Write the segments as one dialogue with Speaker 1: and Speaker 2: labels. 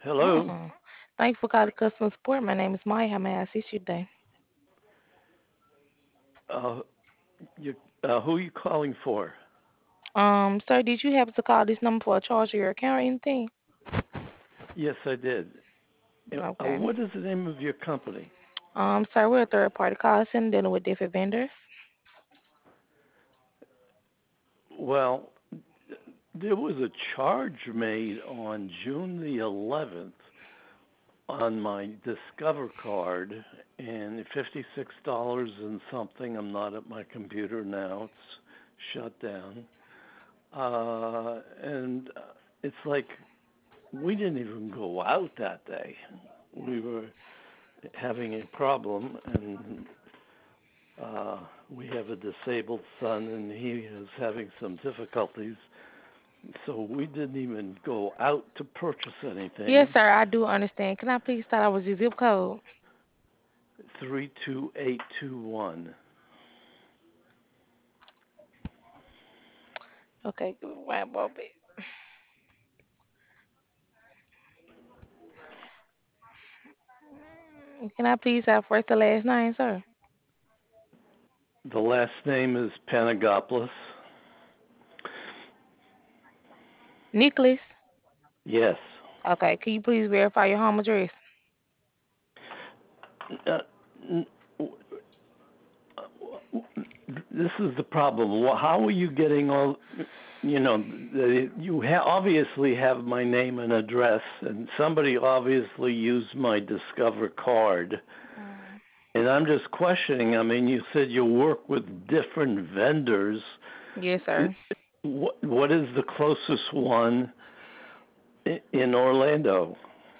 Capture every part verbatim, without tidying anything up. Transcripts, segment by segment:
Speaker 1: Oh,
Speaker 2: Hello.
Speaker 1: thank you for calling customer support. My name is Maya. How may I assist you today?
Speaker 2: Uh, you, uh, who are you calling for?
Speaker 1: Um, sir, did you happen to call this number for a charge of your account or anything?
Speaker 2: Yes, I did. Uh,
Speaker 1: Okay.
Speaker 2: what is the name of your company?
Speaker 1: Um, sir, we're a third party call center dealing with different vendors.
Speaker 2: Well, there was a charge made on June the eleventh on my Discover card, and fifty-six dollars and something. I'm not at my computer now; it's shut down. Uh, and uh, it's like we didn't even go out that day. We were having a problem, and uh, we have a disabled son, and he is having some difficulties. So we didn't even go out to purchase
Speaker 1: Yes,
Speaker 2: anything.
Speaker 1: sir, I do understand. Can I please start out with your zip code?
Speaker 2: Three two eight two one.
Speaker 1: Okay, give me one moment. Can I please have first and last name, sir?
Speaker 2: The last name is Panagopoulos.
Speaker 1: Nicholas.
Speaker 2: Yes.
Speaker 1: Okay, can you please verify your home address?
Speaker 2: Uh, this is the problem. How are you getting all? You know, the, you ha- obviously have my name and address, and somebody obviously used my Discover card.
Speaker 1: Mm.
Speaker 2: And I'm just questioning. I mean, you said you work with different vendors.
Speaker 1: Yes, sir.
Speaker 2: What what is the closest one in Orlando?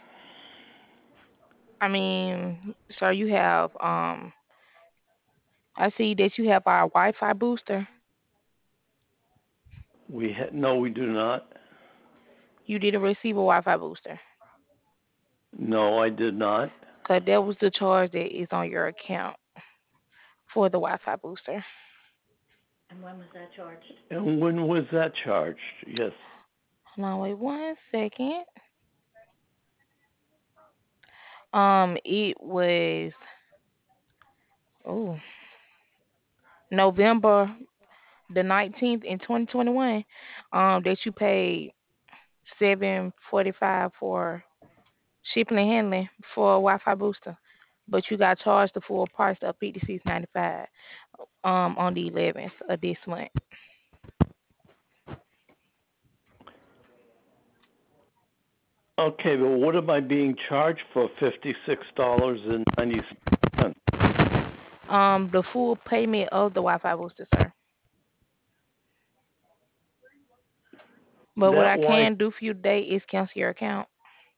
Speaker 1: I mean, sir, you have um I see that you have our Wi-Fi booster.
Speaker 2: We ha- no, we do not.
Speaker 1: You didn't receive a Wi-Fi booster.
Speaker 2: No, I did not.
Speaker 1: Cause that was the charge that is on your account for the Wi-Fi booster.
Speaker 2: And when was that charged? Yes,
Speaker 1: Hold on, wait one second. Um, it was oh November the nineteenth in twenty twenty-one. Um, that you paid seven forty-five for shipping and handling for a Wi-Fi booster, but you got charged the full price of fifty-six ninety-five. Um, on the eleventh of this month.
Speaker 2: okay, but what am I being charged for? Fifty-six dollars and ninety cents.
Speaker 1: Um, the full payment of the Wi-Fi booster, sir. But what
Speaker 2: That
Speaker 1: I
Speaker 2: why?
Speaker 1: can do for you today is cancel your account.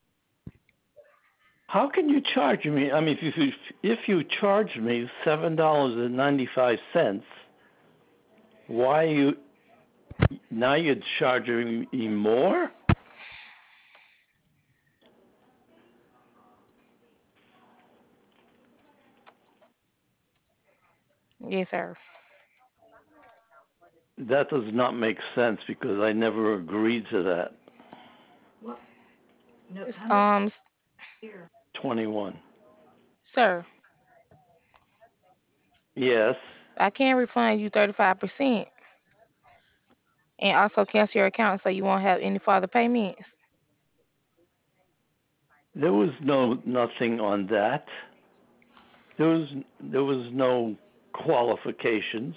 Speaker 2: How can you charge me? I mean, if you if you charge me seven dollars and ninety-five cents, why you now you're charging me more?
Speaker 1: Yes, sir.
Speaker 2: That does not make sense because I never agreed to that.
Speaker 1: S- Um, s-
Speaker 2: Twenty-one.
Speaker 1: sir,
Speaker 2: Yes.
Speaker 1: I can refund you thirty-five percent and also cancel your account so you won't have any further payments.
Speaker 2: There was no nothing on that. There was there was no qualifications.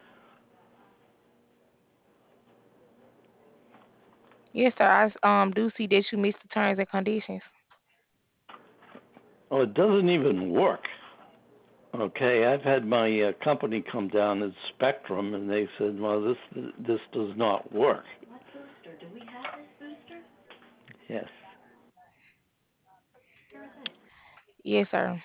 Speaker 1: Yes, sir. I s- um do see that you missed the terms and conditions.
Speaker 2: Oh, it doesn't even work. Okay, I've had my uh, company come down at Spectrum, and they said, "Well, this this does not work." Yes.
Speaker 1: Yes, sir.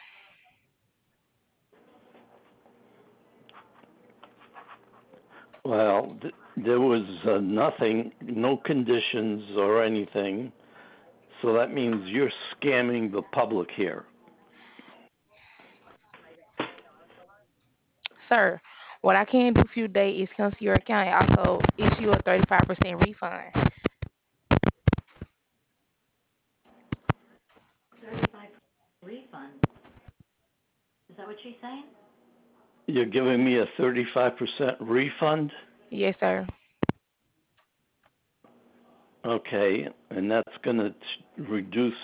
Speaker 2: Well, th- there was uh, nothing, no conditions or anything. So that means you're scamming the public here.
Speaker 1: Sir, what I can do for you today is cancel your account and also issue a thirty-five percent refund.
Speaker 3: that what she's saying?
Speaker 2: You're giving me a thirty-five percent refund?
Speaker 1: Yes, sir.
Speaker 2: Okay, and that's going to reduce,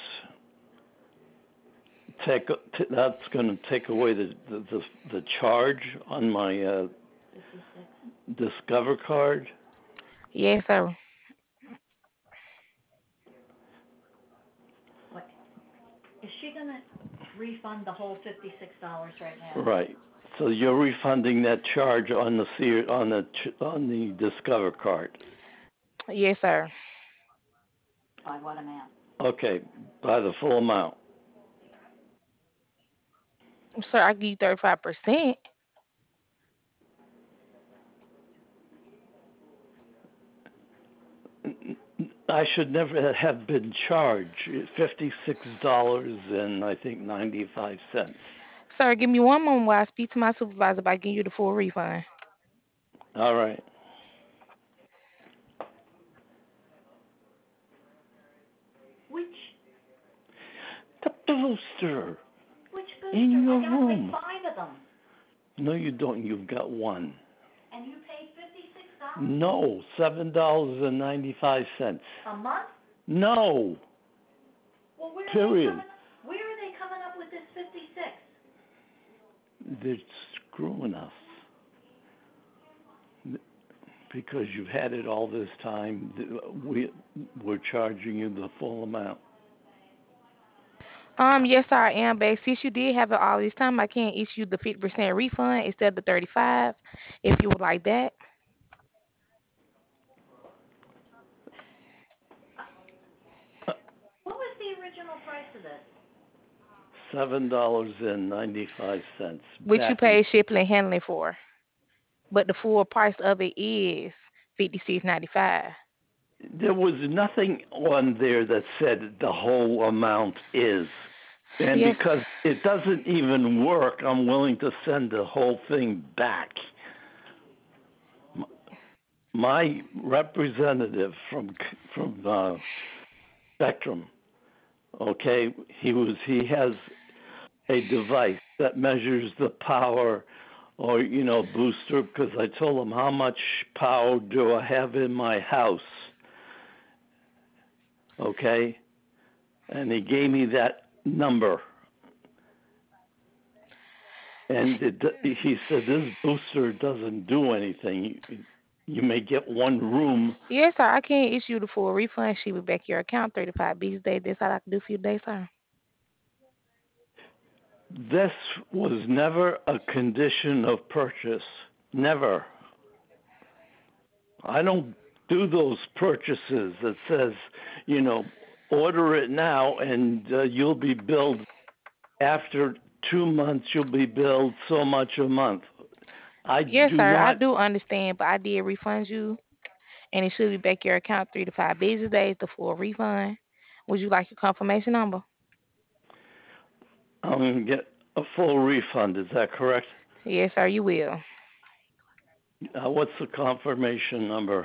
Speaker 2: take, that's going to take away the, the, the, the charge on my uh,
Speaker 3: fifty-six.
Speaker 2: Discover card?
Speaker 1: Yes, sir.
Speaker 3: What? Is she gonna refund the whole fifty-six dollars right now?
Speaker 2: Right. So you're refunding that charge on the Sear, on the on the Discover card.
Speaker 1: Yes, sir.
Speaker 3: By what amount?
Speaker 2: Okay, by the full amount.
Speaker 1: Sir, I give you thirty-five percent.
Speaker 2: I should never have been charged fifty-six dollars and I think ninety-five cents.
Speaker 1: Sir, give me one moment while I speak to my supervisor about getting you the full refund.
Speaker 2: All right.
Speaker 3: Which
Speaker 2: The booster
Speaker 3: which
Speaker 2: in
Speaker 3: booster?
Speaker 2: your
Speaker 3: I got like
Speaker 2: room.
Speaker 3: five of them.
Speaker 2: No, you don't. You've got one.
Speaker 3: And you paid fifty-six dollars
Speaker 2: No, seven dollars and ninety-five cents.
Speaker 3: a month?
Speaker 2: No.
Speaker 3: Well, where are they
Speaker 2: Period.
Speaker 3: coming? Where are they coming up with this fifty-six?
Speaker 2: They're screwing us because you've had it all this time. We we're charging you the full amount.
Speaker 1: Um, yes, sir, I am, but since you did have it all this time, I can issue the fifty percent refund instead of the thirty-five, if you would like that.
Speaker 3: Uh, what was the original price of this?
Speaker 2: Seven dollars and ninety-five cents
Speaker 1: Which you
Speaker 2: back in.
Speaker 1: paid shipping and handling for, but the full price of it is fifty-six ninety-five.
Speaker 2: There was nothing on there that said the whole amount is. And
Speaker 1: Yes,
Speaker 2: because it doesn't even work, I'm willing to send the whole thing back. My representative from from uh, Spectrum, okay, he was he has a device that measures the power or you know booster because I told him how much power do I have in my house, okay, and he gave me that number. And it, he said this booster doesn't do anything. You, you may get one room.
Speaker 1: yes, sir. I can issue the full refund. She will back your account thirty-five business days. That's all I can do for you today, sir.
Speaker 2: This was never a condition of purchase. Never. I don't do those purchases that says, you know, order it now and uh, you'll be billed after two months. You'll be billed so much a month. I
Speaker 1: Yes,
Speaker 2: do
Speaker 1: sir. I
Speaker 2: not.
Speaker 1: do understand, but I did refund you, and it should be back your account three to five business days. The full refund. Would you like your confirmation number?
Speaker 2: I'm going to get a full refund. Is that correct?
Speaker 1: Yes, sir. You will.
Speaker 2: Uh, what's the confirmation number?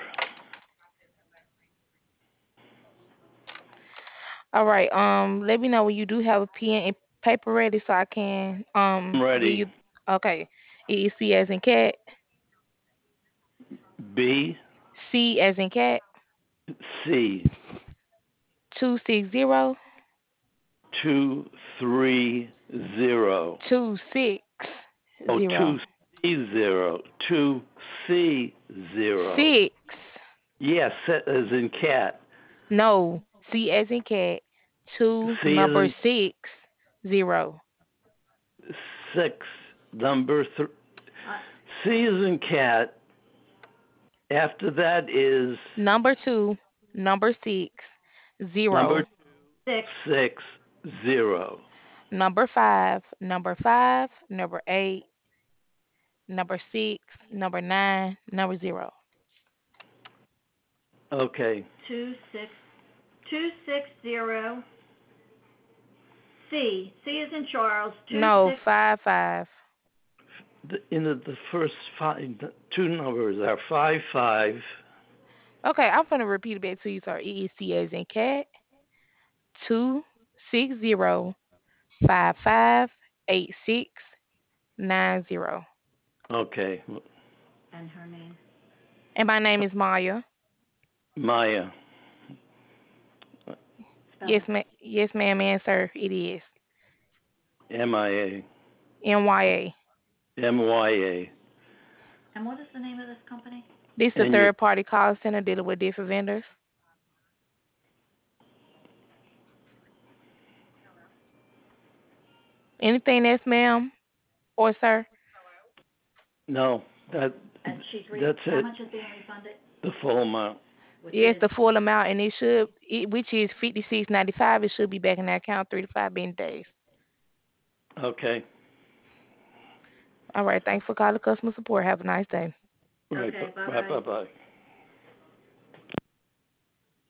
Speaker 1: All right. Um, let me know when you do have a pen and paper ready, so I can
Speaker 2: I'm
Speaker 1: um give
Speaker 2: ready.
Speaker 1: you. Okay. E C as in cat.
Speaker 2: B
Speaker 1: C as in cat.
Speaker 2: C
Speaker 1: Two six zero
Speaker 2: two three zero.
Speaker 1: two six
Speaker 2: Oh,
Speaker 1: zero
Speaker 2: two C zero two C zero.
Speaker 1: six.
Speaker 2: Yes, as in cat.
Speaker 1: No. C as in cat. Two
Speaker 2: C as
Speaker 1: number
Speaker 2: in
Speaker 1: six zero.
Speaker 2: six. Number three.
Speaker 3: Uh,
Speaker 2: C as in cat. After that is
Speaker 1: Number two. Number six
Speaker 2: number
Speaker 1: zero.
Speaker 3: six.
Speaker 2: six zero.
Speaker 1: Number five. Number five. Number eight. Number six. Number nine. Number zero.
Speaker 2: Okay.
Speaker 3: Two six two six zero C. C is in Charles. Two
Speaker 1: No,
Speaker 3: six.
Speaker 1: five five.
Speaker 2: The, in the, the first five, two numbers are five five.
Speaker 1: Okay, I'm gonna repeat it back to you, sir. E E C as in cat. Two six zero five five eight six nine zero.
Speaker 2: Okay,
Speaker 3: And her name?
Speaker 1: And my name is Maya.
Speaker 2: Maya.
Speaker 3: Spell
Speaker 1: Yes,
Speaker 3: it.
Speaker 1: ma- yes, ma'am, and sir, it is
Speaker 2: M I A.
Speaker 1: M Y A.
Speaker 2: M Y A.
Speaker 3: And what is the name of this company?
Speaker 1: This the
Speaker 2: And your
Speaker 1: third party call center dealing with different vendors. Anything else, ma'am or sir?
Speaker 2: no, that
Speaker 3: And she's re,
Speaker 2: that's
Speaker 3: how
Speaker 2: it.
Speaker 3: much is being refunded?
Speaker 2: The full amount.
Speaker 3: Which
Speaker 1: Yes,
Speaker 3: is,
Speaker 1: the full amount, and it should, it, which is fifty six ninety five. It should be back in the account three to five business days.
Speaker 2: Okay.
Speaker 1: All right, thanks for calling customer support. Have a nice day.
Speaker 2: Right.
Speaker 3: okay,
Speaker 2: Bye. Bye.
Speaker 3: bye-bye.
Speaker 2: Bye.